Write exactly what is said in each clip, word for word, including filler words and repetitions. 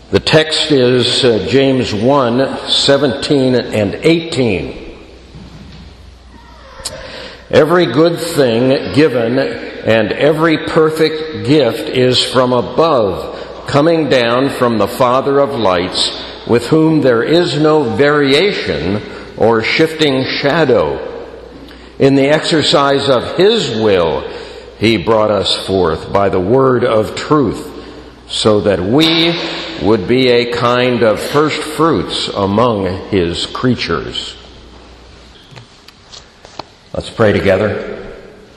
The text is uh, James one, seventeen and eighteen. Every good thing given and every perfect gift is from above, coming down from the Father of lights, with whom there is no variation or shifting shadow. In the exercise of His will, He brought us forth by the word of truth, so that we would be a kind of first fruits among His creatures. Let's pray together.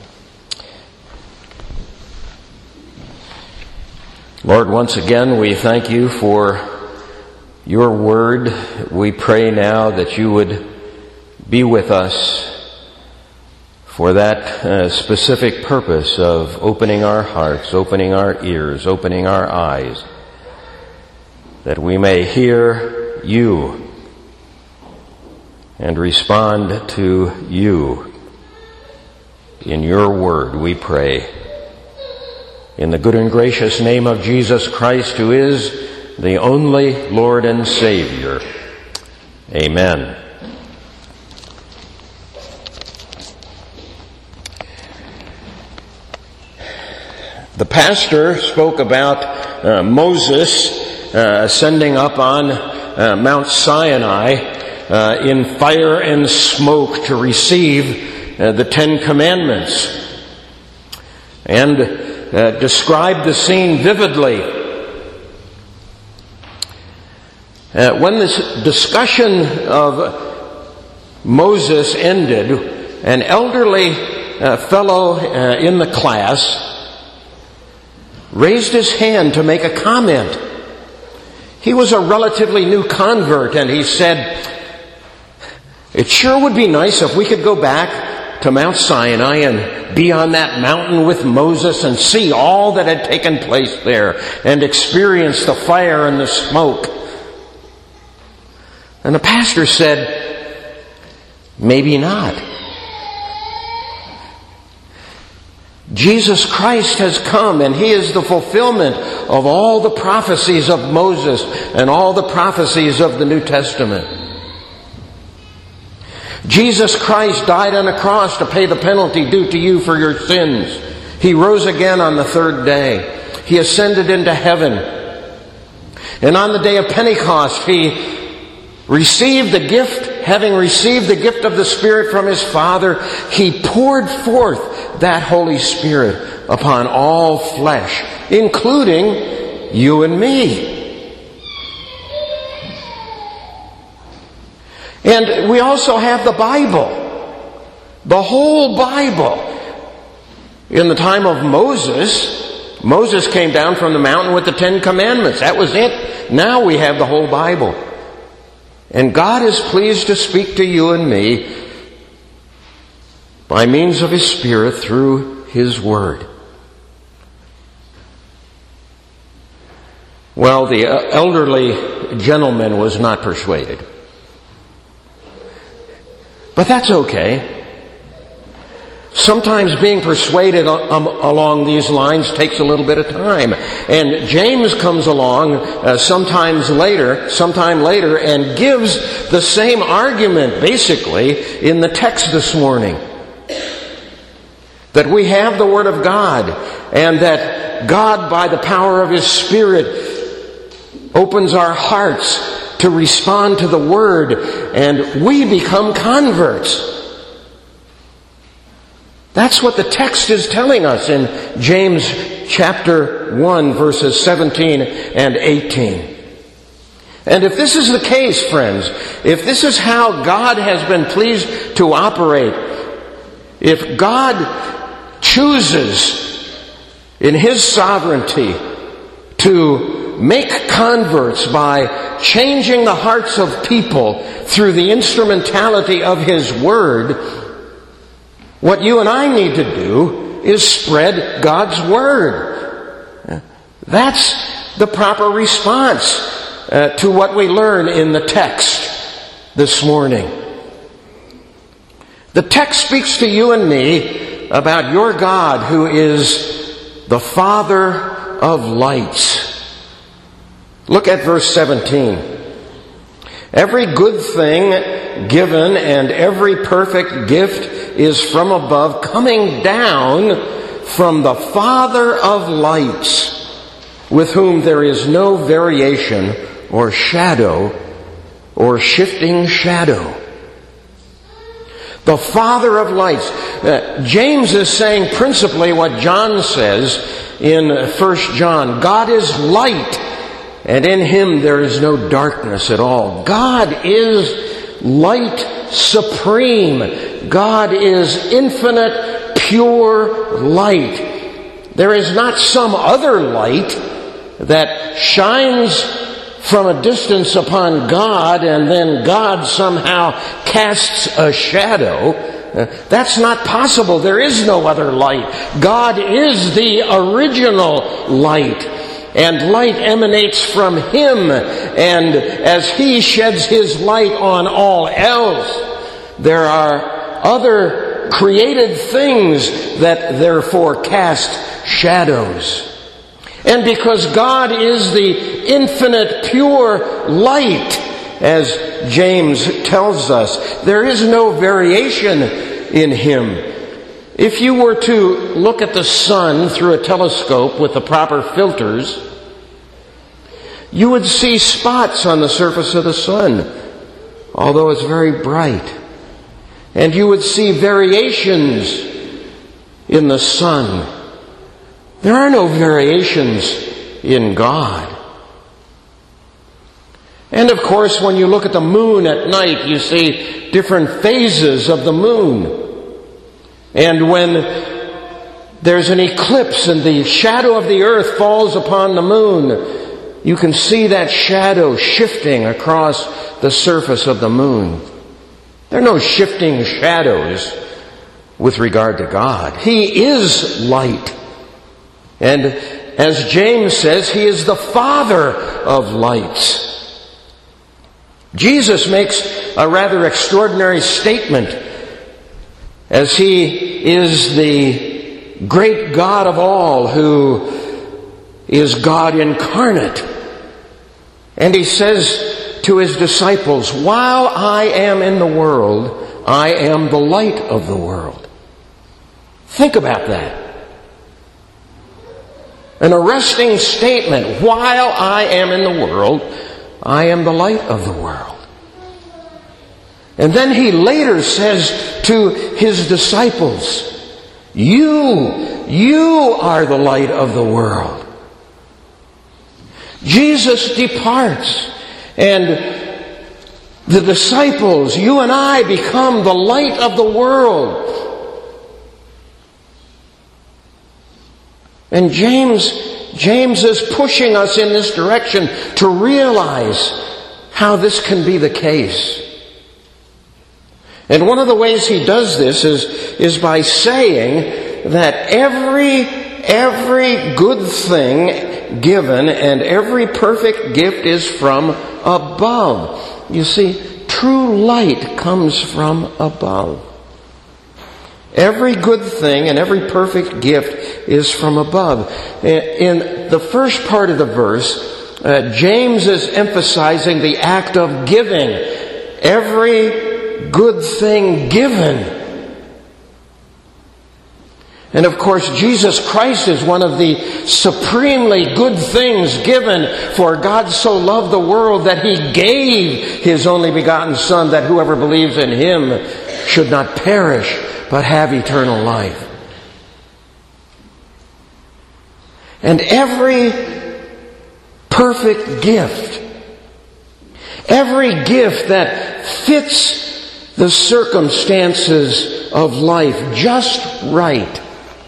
Lord, once again, we thank You for Your word. We pray now that You would be with us for that uh, specific purpose of opening our hearts, opening our ears, opening our eyes, that we may hear You and respond to You. In Your word we pray. In the good and gracious name of Jesus Christ, who is the only Lord and Savior. Amen. The pastor spoke about uh, Moses uh, ascending up on uh, Mount Sinai uh, in fire and smoke to receive uh, the Ten Commandments, and uh, described the scene vividly. Uh, when this discussion of Moses ended, an elderly uh, fellow uh, in the class raised his hand to make a comment. He was a relatively new convert, and he said, "It sure would be nice if we could go back to Mount Sinai and be on that mountain with Moses and see all that had taken place there and experience the fire and the smoke." And the pastor said, "Maybe not. Jesus Christ has come, and He is the fulfillment of all the prophecies of Moses and all the prophecies of the New Testament. Jesus Christ died on a cross to pay the penalty due to you for your sins. He rose again on the third day. He ascended into heaven. And on the day of Pentecost, He received the gift, having received the gift of the Spirit from His Father, He poured forth that Holy Spirit upon all flesh, including you and me. And we also have the Bible, the whole Bible. In the time of Moses, Moses came down from the mountain with the Ten Commandments. That was it. Now we have the whole Bible. And God is pleased to speak to you and me by means of His Spirit through His Word. Well, the elderly gentleman was not persuaded. But that's okay. Sometimes being persuaded along these lines takes a little bit of time. And James comes along uh, sometimes later, sometime later, and gives the same argument, basically, in the text this morning. That we have the Word of God, and that God, by the power of His Spirit, opens our hearts to respond to the Word, and we become converts. That's what the text is telling us in James chapter one, verses seventeen and eighteen. And if this is the case, friends, if this is how God has been pleased to operate, if God chooses in His sovereignty to make converts by changing the hearts of people through the instrumentality of His Word, what you and I need to do is spread God's Word. That's the proper response uh, to what we learn in the text this morning. The text speaks to you and me about your God, who is the Father of lights. Look at verse seventeen. Every good thing given and every perfect gift is from above, coming down from the Father of lights, with whom there is no variation or shadow or shifting shadow. The Father of lights. Uh, James is saying principally what John says in First John. God is light, and in Him there is no darkness at all. God is light supreme. God is infinite, pure light. There is not some other light that shines from a distance upon God and then God somehow casts a shadow. Uh, that's not possible. There is no other light. God is the original light. And light emanates from Him. And as He sheds His light on all else, there are other created things that therefore cast shadows. And because God is the infinite pure light, as James tells us, there is no variation in Him. If you were to look at the sun through a telescope with the proper filters, you would see spots on the surface of the sun, although it's very bright. And you would see variations in the sun. There are no variations in God. And of course, when you look at the moon at night, you see different phases of the moon. And when there's an eclipse and the shadow of the earth falls upon the moon, you can see that shadow shifting across the surface of the moon. There are no shifting shadows with regard to God. He is light. And as James says, He is the Father of lights. Jesus makes a rather extraordinary statement as He is the great God of all, who is God incarnate. And He says to His disciples, while I am in the world, I am the light of the world. Think about that. An arresting statement. While I am in the world, I am the light of the world. And then He later says to His disciples, You, you are the light of the world. Jesus departs, and the disciples, you and I, become the light of the world. And James, James is pushing us in this direction to realize how this can be the case. And one of the ways he does this is, is by saying that every, every good thing given and every perfect gift is from above. You see, true light comes from above. Every good thing and every perfect gift is from above. In the first part of the verse, uh, James is emphasizing the act of giving. Every good thing given. And of course, Jesus Christ is one of the supremely good things given, for God so loved the world that He gave His only begotten Son, that whoever believes in Him should not perish, but have eternal life. And every perfect gift, every gift that fits the circumstances of life just right.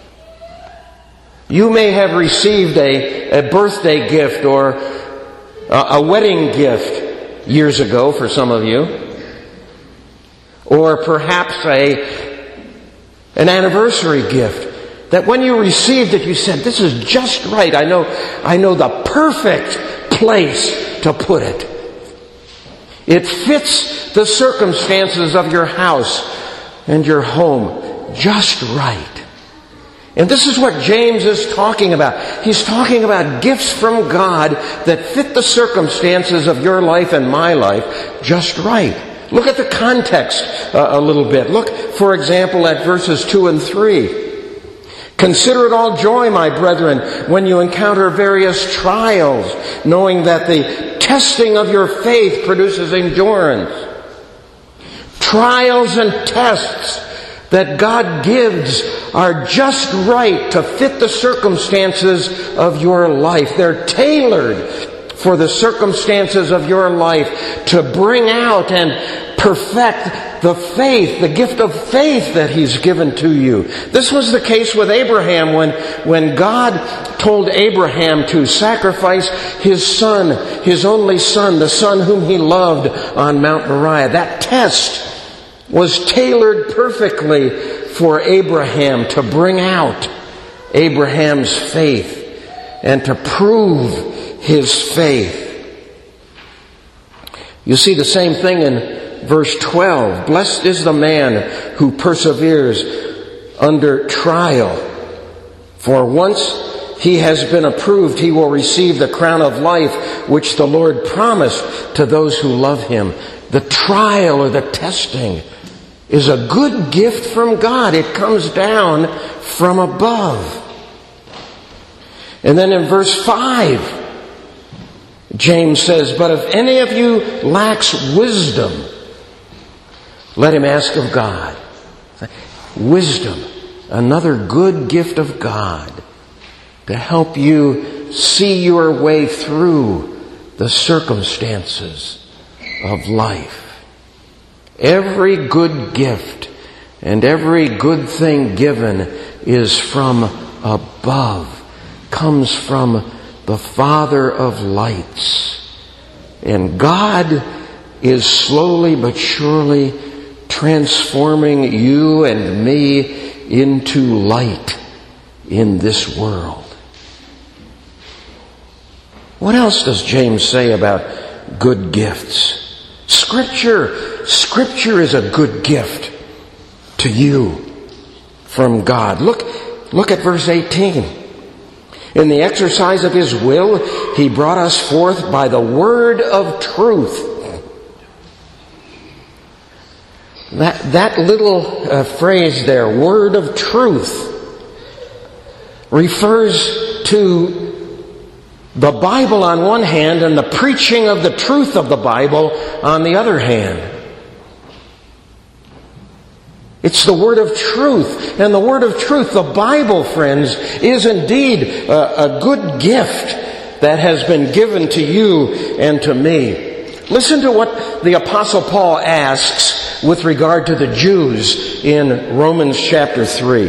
You may have received a, a birthday gift or a, a wedding gift years ago for some of you. Or perhaps a an anniversary gift that when you received it, you said, this is just right. I know, I know the perfect place to put it. It fits the circumstances of your house and your home just right. And this is what James is talking about. He's talking about gifts from God that fit the circumstances of your life and my life just right. Look at the context uh, a little bit. Look, for example, at verses two and three. Consider it all joy, my brethren, when you encounter various trials, knowing that the testing of your faith produces endurance. Trials and tests that God gives are just right to fit the circumstances of your life. They're tailored for the circumstances of your life to bring out and perfect the faith, the gift of faith that He's given to you. This was the case with Abraham when, when God told Abraham to sacrifice his son, his only son, the son whom he loved on Mount Moriah. That test was tailored perfectly for Abraham to bring out Abraham's faith and to prove his faith. You see the same thing in verse twelve. Blessed is the man who perseveres under trial, for once he has been approved, he will receive the crown of life which the Lord promised to those who love Him. The trial or the testing is a good gift from God. It comes down from above. And then in verse five, James says, but if any of you lacks wisdom, let him ask of God. Wisdom, another good gift of God to help you see your way through the circumstances of life. Every good gift and every good thing given is from above, comes from the Father of lights. And God is slowly but surely transforming you and me into light in this world. What else does James say about good gifts? Scripture, Scripture is a good gift to you from God. Look, look at verse eighteen. In the exercise of His will, He brought us forth by the word of truth. That, that little uh, phrase there, word of truth, refers to the Bible on one hand and the preaching of the truth of the Bible on the other hand. It's the word of truth. And the word of truth, the Bible, friends, is indeed a, a good gift that has been given to you and to me. Listen to what the Apostle Paul asks with regard to the Jews in Romans chapter three.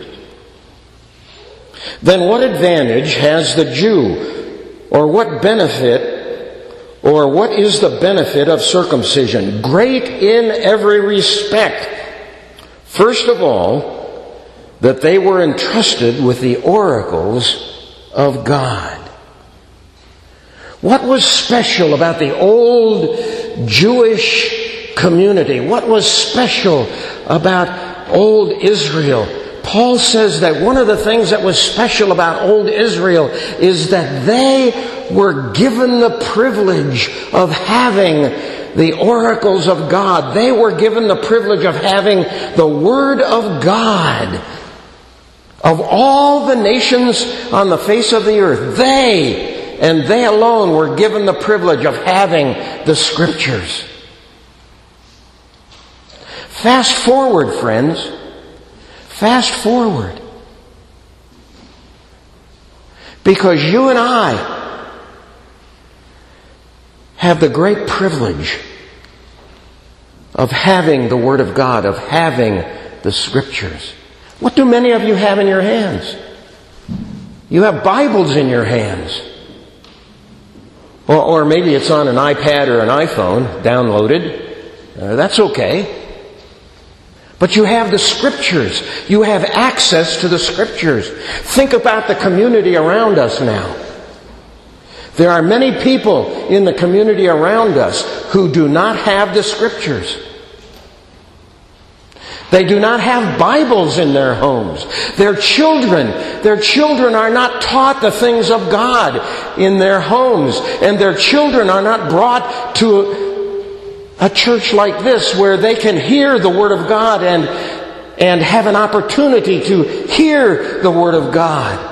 Then what advantage has the Jew? Or what benefit, or what is the benefit of circumcision? Great in every respect. First of all, that they were entrusted with the oracles of God. What was special about the old Jewish community? What was special about old Israel? Paul says that one of the things that was special about old Israel is that they were given the privilege of having the oracles of God. They were given the privilege of having the Word of God. Of all the nations on the face of the earth, they and they alone were given the privilege of having the Scriptures. Fast forward, friends. Fast forward. Because you and I have the great privilege of having the Word of God, of having the Scriptures. What do many of you have in your hands? You have Bibles in your hands. Or, or maybe it's on an iPad or an iPhone, downloaded. Uh, that's okay. But you have the Scriptures. You have access to the Scriptures. Think about the community around us now. There are many people in the community around us who do not have the Scriptures. They do not have Bibles in their homes. Their children, their children are not taught the things of God in their homes. And their children are not brought to a church like this where they can hear the Word of God and, and have an opportunity to hear the Word of God.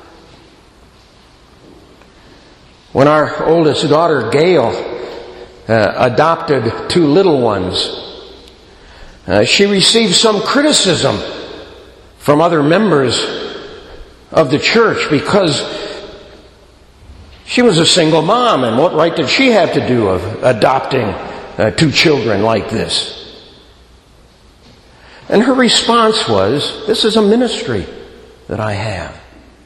When our oldest daughter, Gail, uh, adopted two little ones, uh, she received some criticism from other members of the church because she was a single mom, and what right did she have to do of adopting uh, two children like this? And her response was, "This is a ministry that I have."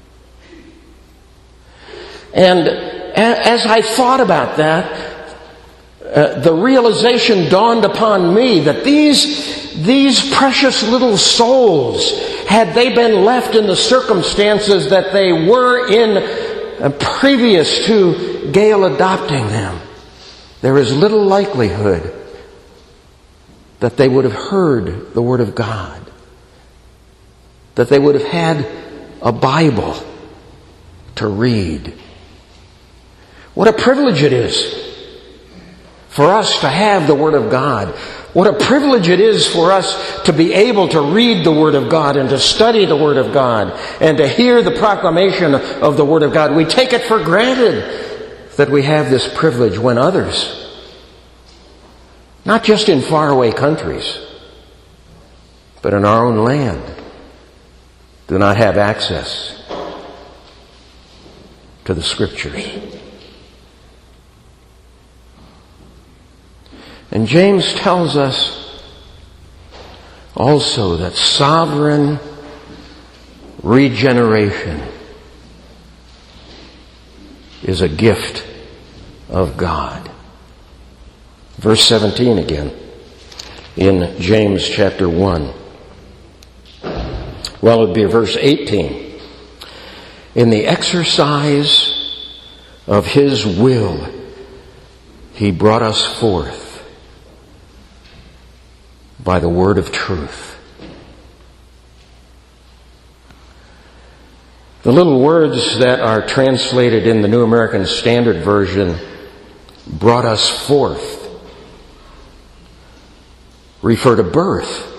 And as I thought about that, uh, the realization dawned upon me that these, these precious little souls, had they been left in the circumstances that they were in uh, previous to Gail adopting them, there is little likelihood that they would have heard the Word of God, that they would have had a Bible to read. What a privilege it is for us to have the Word of God. What a privilege it is for us to be able to read the Word of God and to study the Word of God and to hear the proclamation of the Word of God. We take it for granted that we have this privilege when others, not just in faraway countries, but in our own land, do not have access to the Scriptures. And James tells us also that sovereign regeneration is a gift of God. Verse seventeen again in James chapter one. Well, it would be verse eighteen. In the exercise of His will, He brought us forth by the word of truth. The little words that are translated in the New American Standard Version, brought us forth, refer to birth.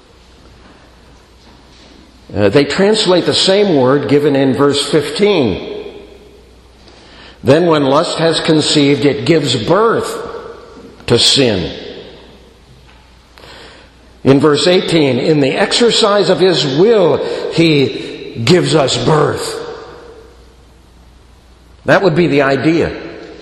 Uh, they translate the same word given in verse fifteen. Then when lust has conceived, it gives birth to sin. In verse eighteen, in the exercise of His will, He gives us birth. That would be the idea.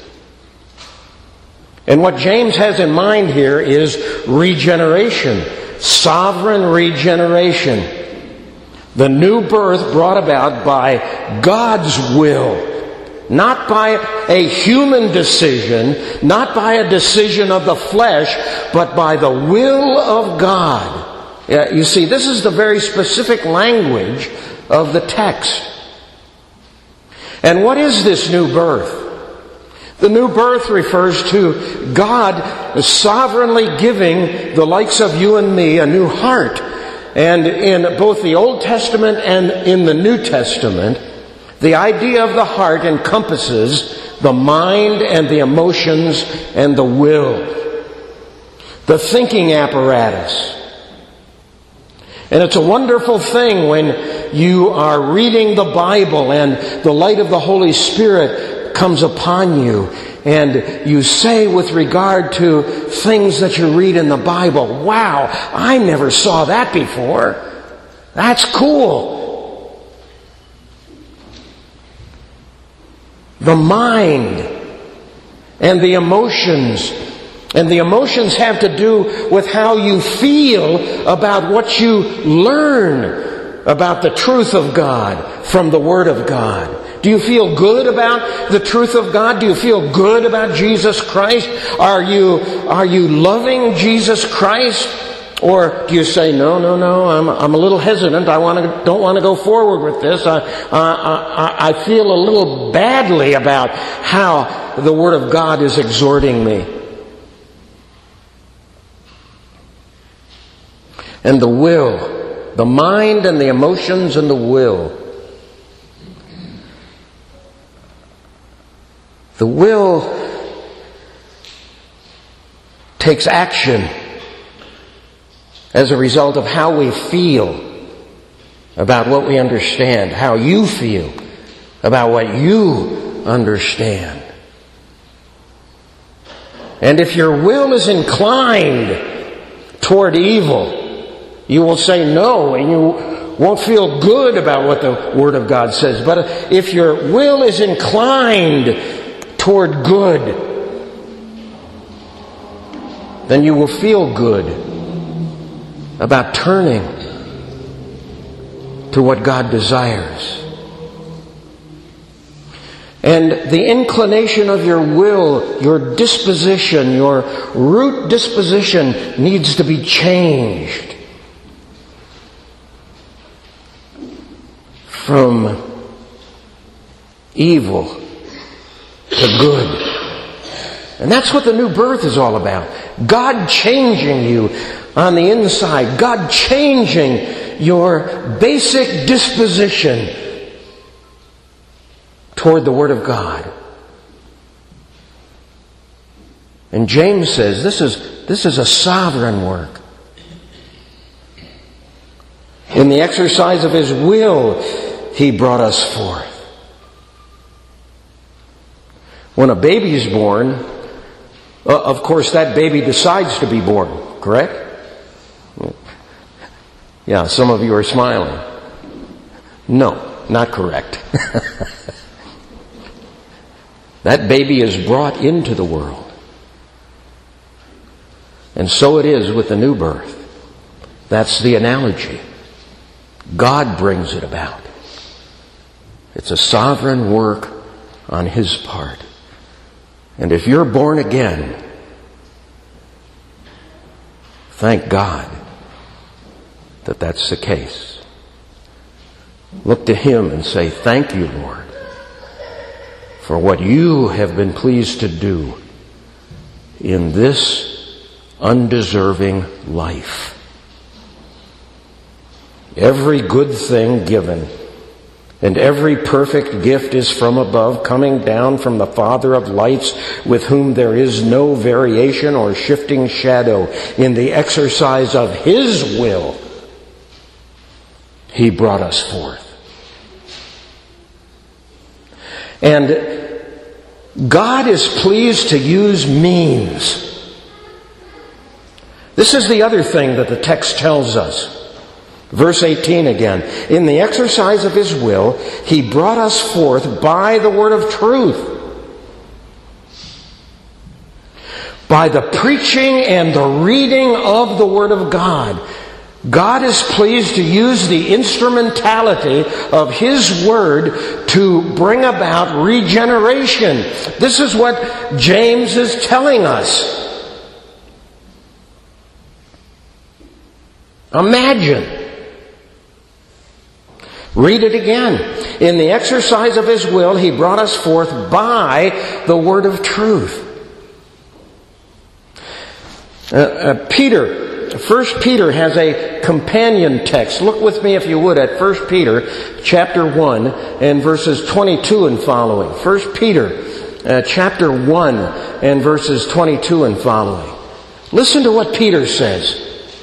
And what James has in mind here is regeneration, sovereign regeneration. The new birth brought about by God's will. Not by a human decision, not by a decision of the flesh, but by the will of God. Yeah, you see, this is the very specific language of the text. And what is this new birth? The new birth refers to God sovereignly giving the likes of you and me a new heart. And in both the Old Testament and in the New Testament, the idea of the heart encompasses the mind and the emotions and the will, the thinking apparatus. And it's a wonderful thing when you are reading the Bible and the light of the Holy Spirit comes upon you and you say with regard to things that you read in the Bible, "Wow, I never saw that before. That's cool." The mind and the emotions. And the emotions have to do with how you feel about what you learn about the truth of God from the Word of God. Do you feel good about the truth of God? Do you feel good about Jesus Christ? Are you, are you loving Jesus Christ? Or do you say, no, no, no, I'm, I'm a little hesitant. I want to, don't want to go forward with this. I, I, I feel a little badly about how the Word of God is exhorting me. and the will, the mind and the emotions and the will. The will takes action as a result of how we feel about what we understand, how you feel about what you understand. And if your will is inclined toward evil, you will say no, and you won't feel good about what the Word of God says. But if your will is inclined toward good, then you will feel good about turning to what God desires. And the inclination of your will, your disposition, your root disposition needs to be changed from evil to good. And that's what the new birth is all about. God changing you on the inside. God changing your basic disposition toward the Word of God. And James says this is, this is a sovereign work. In the exercise of His will, He brought us forth. When a baby is born, uh, of course that baby decides to be born, correct? Yeah, some of you are smiling. No, not correct. That baby is brought into the world. And so it is with the new birth. That's the analogy. God brings it about. It's a sovereign work on His part. And if you're born again, thank God that that's the case. Look to Him and say, thank you, Lord, for what you have been pleased to do in this undeserving life. Every good thing given and every perfect gift is from above, coming down from the Father of lights, with whom there is no variation or shifting shadow. In the exercise of His will, He brought us forth. And God is pleased to use means. This is the other thing that the text tells us. Verse eighteen again. In the exercise of His will, He brought us forth by the word of truth, by the preaching and the reading of the Word of God. God is pleased to use the instrumentality of His Word to bring about regeneration. This is what James is telling us. Imagine. Read it again. In the exercise of His will, He brought us forth by the word of truth. Uh, uh, Peter, First Peter has a companion text. Look with me, if you would, at First Peter chapter one and verses twenty-two and following. First Peter uh, chapter one and verses twenty-two and following. Listen to what Peter says.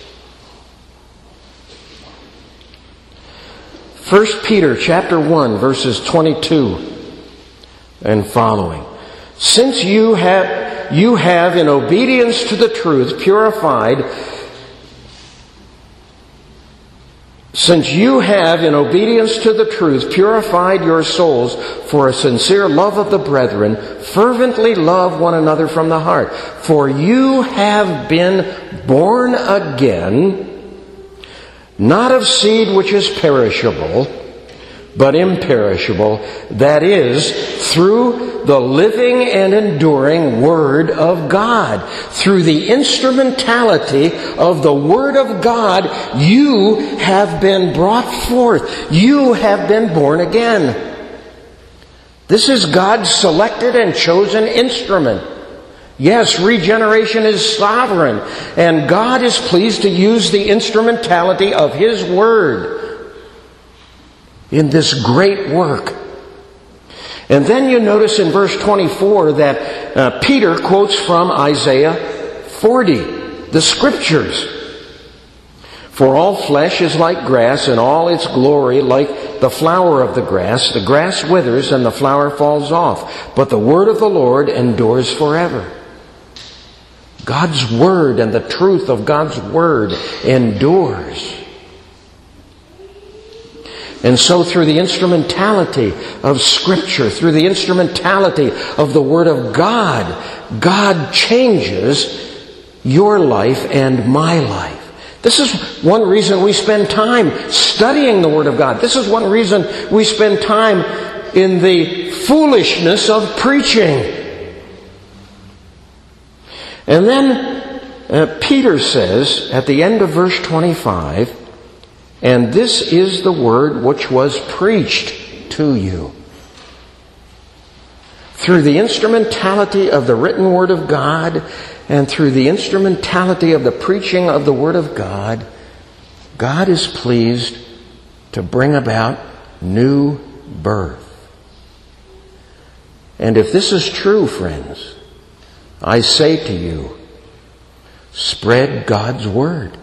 First Peter chapter one verses twenty-two and following. Since you have you have in obedience to the truth purified Since you have in obedience to the truth purified your souls for a sincere love of the brethren, fervently love one another from the heart. For you have been born again, not of seed which is perishable, but imperishable, that is, through the living and enduring Word of God. Through the instrumentality of the Word of God, you have been brought forth. You have been born again. This is God's selected and chosen instrument. Yes, regeneration is sovereign, and God is pleased to use the instrumentality of His Word in this great work. And then you notice in verse twenty-four that uh, Peter quotes from Isaiah forty, the Scriptures. For all flesh is like grass, and all its glory like the flower of the grass. The grass withers and the flower falls off, but the word of the Lord endures forever. God's Word and the truth of God's Word endures. And so through the instrumentality of Scripture, through the instrumentality of the Word of God, God changes your life and my life. This is one reason we spend time studying the Word of God. This is one reason we spend time in the foolishness of preaching. And then uh, Peter says at the end of verse twenty-five, and this is the word which was preached to you. Through the instrumentality of the written Word of God and through the instrumentality of the preaching of the Word of God, God is pleased to bring about new birth. And if this is true, friends, I say to you, spread God's Word.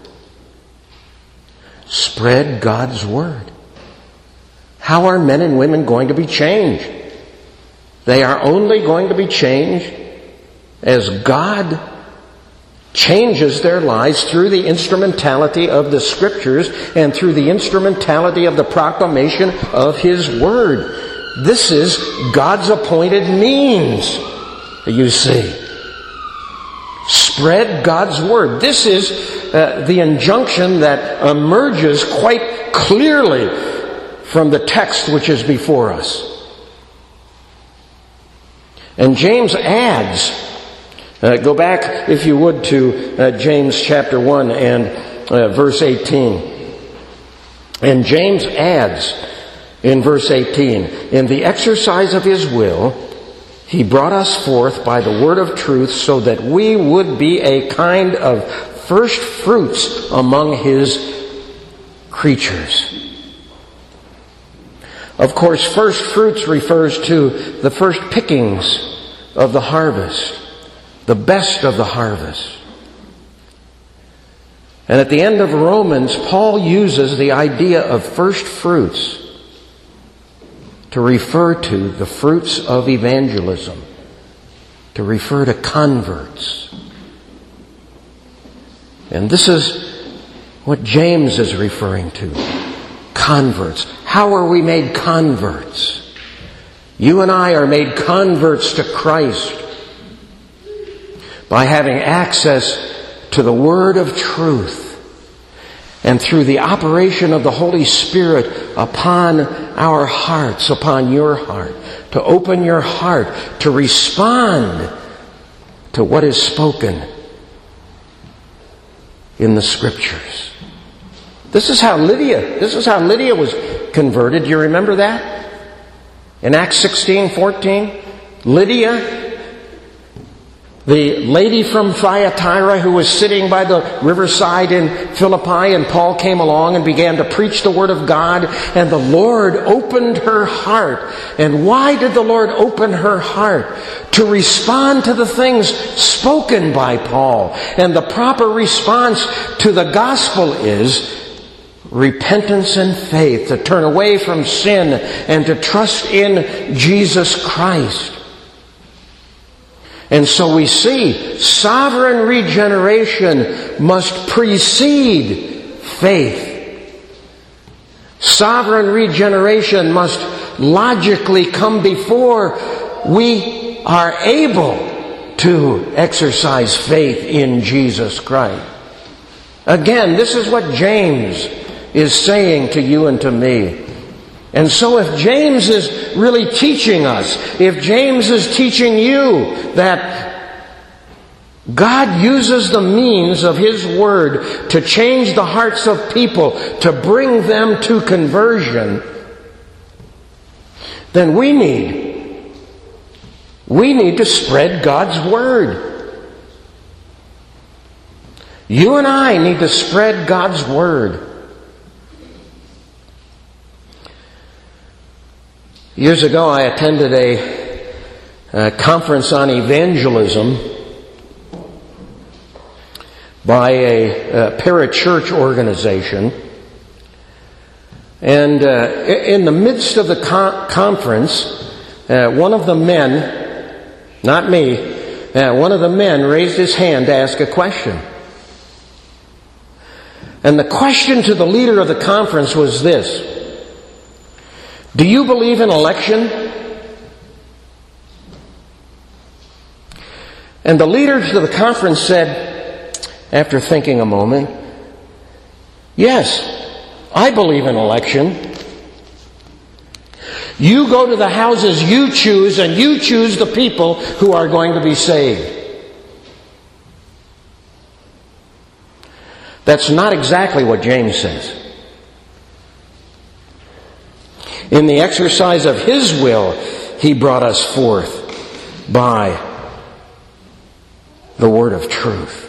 Spread God's Word. How are men and women going to be changed? They are only going to be changed as God changes their lives through the instrumentality of the Scriptures and through the instrumentality of the proclamation of His Word. This is God's appointed means, you see. Spread God's Word. This is uh, the injunction that emerges quite clearly from the text which is before us. And James adds, uh, go back if you would to uh, James chapter one and uh, verse eighteen. And James adds in verse eighteen, in the exercise of His will, He brought us forth by the word of truth so that we would be a kind of first fruits among His creatures. Of course, first fruits refers to the first pickings of the harvest, the best of the harvest. And at the end of Romans, Paul uses the idea of first fruits to refer to the fruits of evangelism, to refer to converts. And this is what James is referring to. Converts. How are we made converts? You and I are made converts to Christ by having access to the Word of truth and through the operation of the Holy Spirit upon our hearts, upon your heart, to open your heart, to respond to what is spoken in the Scriptures. This is how Lydia, this is how Lydia was converted. Do you remember that? In Acts sixteen fourteen, Lydia, the lady from Thyatira who was sitting by the riverside in Philippi, and Paul came along and began to preach the Word of God, and the Lord opened her heart. And why did the Lord open her heart? To respond to the things spoken by Paul. And the proper response to the gospel is repentance and faith, to turn away from sin and to trust in Jesus Christ. And so we see sovereign regeneration must precede faith. Sovereign regeneration must logically come before we are able to exercise faith in Jesus Christ. Again, this is what James is saying to you and to me. And so if James is really teaching us, if James is teaching you that God uses the means of His Word to change the hearts of people, to bring them to conversion, then we need, we need to spread God's Word. You and I need to spread God's Word. Years ago, I attended a, a conference on evangelism by a, a parachurch organization. And uh, in the midst of the con- conference, uh, one of the men, not me, uh, one of the men raised his hand to ask a question. And the question to the leader of the conference was this: do you believe in election? And the leader to the conference said, after thinking a moment, yes, I believe in election. You go to the houses you choose, and you choose the people who are going to be saved. That's not exactly what James says. In the exercise of His will, He brought us forth by the word of truth.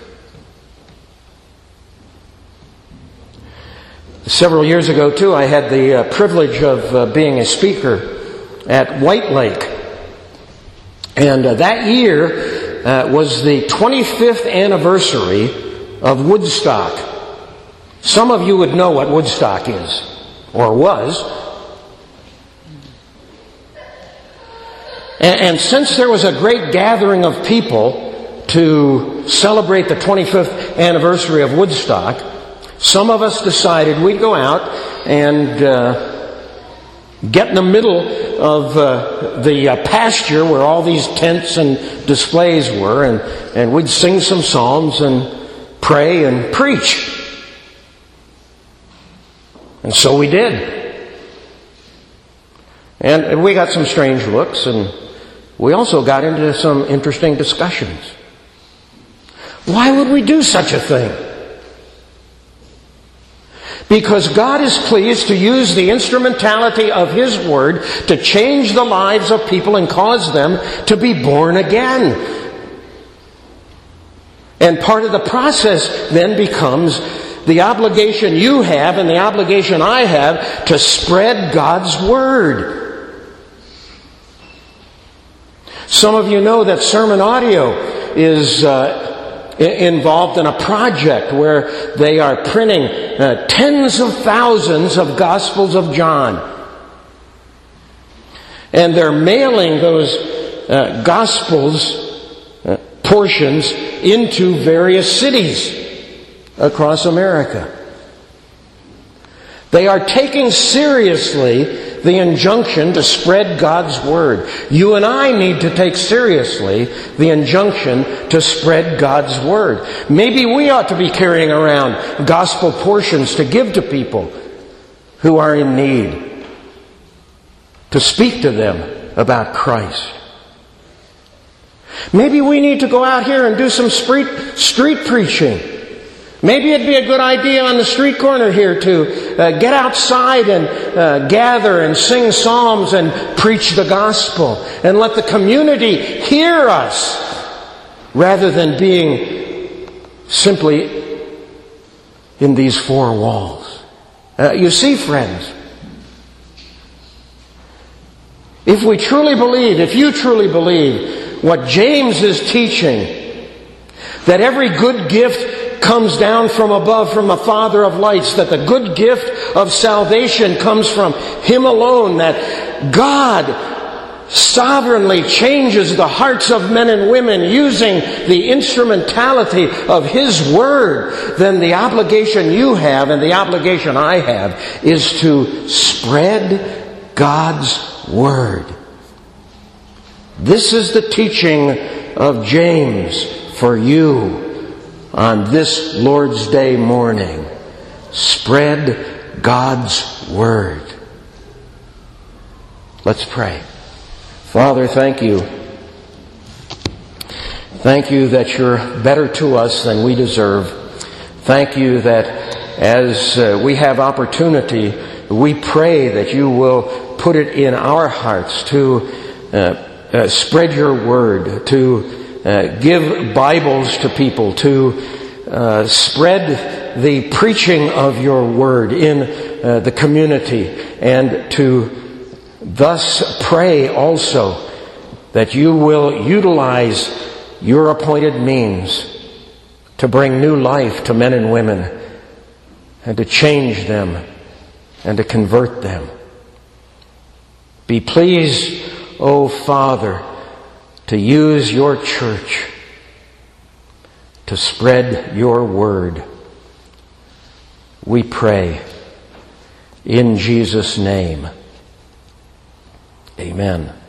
Several years ago, too, I had the uh, privilege of uh, being a speaker at White Lake. And uh, that year uh, was the twenty-fifth anniversary of Woodstock. Some of you would know what Woodstock is, or was. And, and since there was a great gathering of people to celebrate the twenty-fifth anniversary of Woodstock, some of us decided we'd go out and uh, get in the middle of uh, the uh, pasture where all these tents and displays were, and, and we'd sing some psalms and pray and preach. And so we did. And, and we got some strange looks, and we also got into some interesting discussions. Why would we do such a thing? Because God is pleased to use the instrumentality of His Word to change the lives of people and cause them to be born again. And part of the process then becomes the obligation you have and the obligation I have to spread God's Word. Some of you know that Sermon Audio is uh, involved in a project where they are printing uh, tens of thousands of Gospels of John. And they're mailing those uh, Gospels uh, portions into various cities across America. They are taking seriously the injunction to spread God's Word. You and I need to take seriously the injunction to spread God's Word. Maybe we ought to be carrying around gospel portions to give to people who are in need, to speak to them about Christ. Maybe we need to go out here and do some street, street preaching. Maybe it'd be a good idea on the street corner here to uh, get outside and uh, gather and sing psalms and preach the gospel and let the community hear us rather than being simply in these four walls. Uh, you see, friends, if we truly believe, if you truly believe what James is teaching, that every good gift comes down from above from the Father of lights, that the good gift of salvation comes from Him alone, that God sovereignly changes the hearts of men and women using the instrumentality of His Word, then the obligation you have and the obligation I have is to spread God's Word. This is the teaching of James for you on this Lord's Day morning. Spread God's Word. Let's pray. Father, thank you. Thank you that you're better to us than we deserve. Thank you that as uh, we have opportunity, we pray that you will put it in our hearts to uh, uh, spread your Word, to Uh, give Bibles to people, to uh, spread the preaching of your word in uh, the community, and to thus pray also that you will utilize your appointed means to bring new life to men and women, and to change them, and to convert them. Be pleased, O Father, to use your church to spread your word. We pray in Jesus' name. Amen.